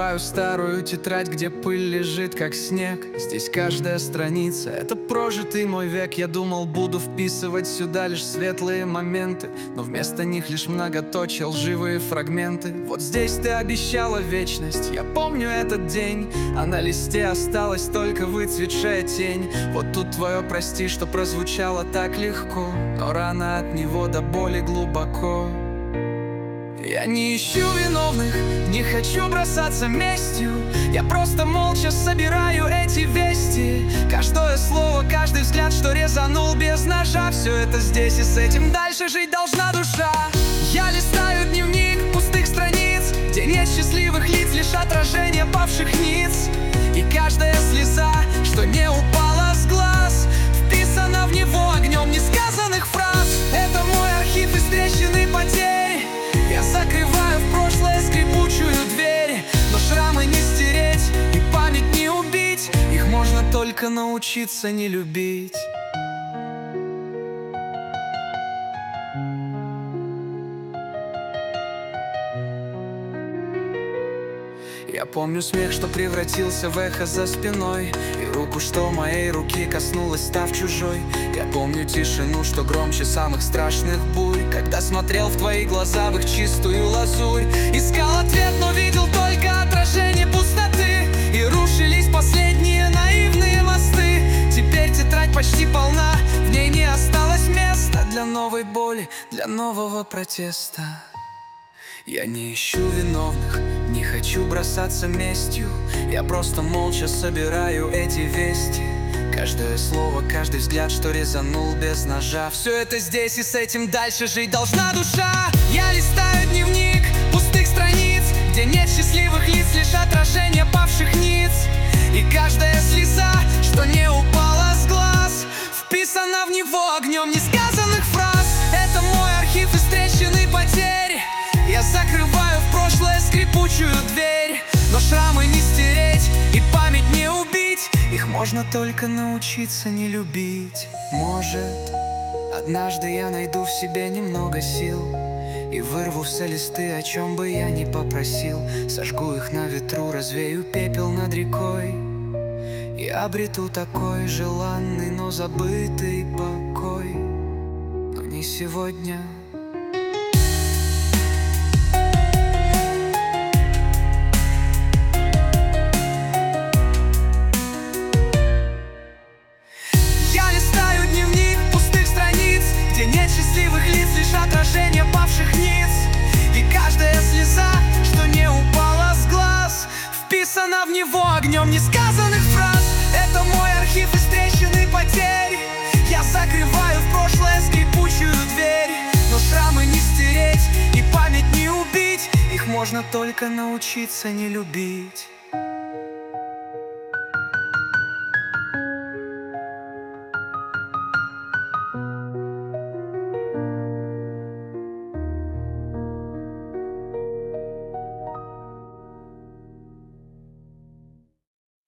Открываю старую тетрадь, где пыль лежит, как снег. Здесь каждая страница — это прожитый мой век. Я думал, буду вписывать сюда лишь светлые моменты, но вместо них лишь многоточие, лживые фрагменты. Вот здесь ты обещала вечность, я помню этот день, а на листе осталась только выцветшая тень. Вот тут твое прости, что прозвучало так легко, но рана от него до боли глубоко. Я не ищу виновных, не хочу бросаться местью. Я просто молча собираю эти вести. Каждое слово, каждый взгляд, что резанул без ножа. Все это здесь, и с этим дальше жить должна душа. Я листаю дневник пустых страниц, где нет счастливых лиц, лишь отражение павших ниц. И каждая слеза, что не упала с глаз, вписана в него огнем несказанных фраз. Это мой архив из трещины потерь. Я закрываю в прошлое скрипучую дверь, но шрамы не стереть и память не убить. Их можно только научиться не любить. Я помню смех, что превратился в эхо за спиной, и руку, что моей руки коснулась, став чужой. Я помню тишину, что громче самых страшных бурь, когда смотрел в твои глаза, в их чистую лазурь. Искал ответ, но видел только отражение пустоты, и рушились последние наивные мосты. Теперь тетрадь почти полна, в ней не осталось места для новой боли, для нового протеста. Я не ищу виновных, не хочу бросаться местью. Я просто молча собираю эти вести. Каждое слово, каждый взгляд, что резанул без ножа. Все это здесь, и с этим дальше жить должна душа. Я листаю дневник пустых страниц, где нет счастливых лиц, лишь отражение павших ниц. И каждая слеза, что не упала с глаз, вписана в него огнем несказанных фраз. Это мой архив из трещины потерь. Я закрываю в прошлое скрипучую дверь, но шрамы не стереть и память не убить. Их можно только научиться не любить. Может, однажды я найду в себе немного сил и вырву все листы, о чем бы я ни попросил. Сожгу их на ветру, развею пепел над рекой и обрету такой желанный, но забытый покой. Но не сегодня. Нет счастливых лиц, лишь отражение павших ниц. И каждая слеза, что не упала с глаз, вписана в него огнем несказанных фраз. Это мой архив из трещины потерь. Я закрываю в прошлое скрипучую дверь, но шрамы не стереть и память не убить. Их можно только научиться не любить.